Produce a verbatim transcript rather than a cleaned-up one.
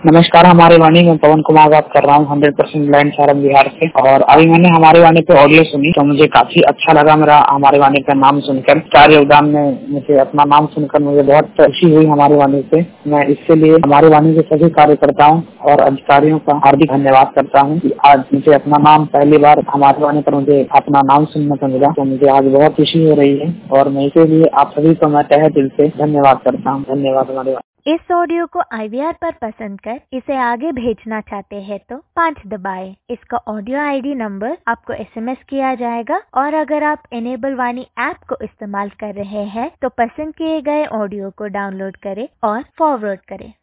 नमस्कार, हमारे वाणी में पवन कुमार बात कर रहा हूँ hundred percent blind Sarang Bihar से। और अभी मैंने हमारे वाणी पे ऑडियो सुनी तो मुझे काफी अच्छा लगा। मेरा हमारे वाणी का नाम सुनकर, स्टार योगदान में मुझे अपना नाम सुनकर मुझे बहुत खुशी हुई हमारे वाणी से। मैं इसके लिए हमारे वाणी के सभी कार्यकर्ताओं और अधिकारियों का हार्दिक धन्यवाद करता हूँ कि आज मुझे अपना नाम पहली बार हमारे वाणी पर मुझे अपना नाम सुनने को मिला, तो मुझे आज बहुत खुशी हो रही है और मैं इसके लिए आप सभी को मैं तहे दिल से धन्यवाद करता हूँ। धन्यवाद हमारे। इस ऑडियो को आई वी आर पर पसंद कर इसे आगे भेजना चाहते हैं तो पाँच दबाएं। इसका ऑडियो आई डी नंबर आपको एस एम एस किया जाएगा और अगर आप इनेबल वाणी ऐप को इस्तेमाल कर रहे हैं तो पसंद किए गए ऑडियो को डाउनलोड करें और फॉरवर्ड करें।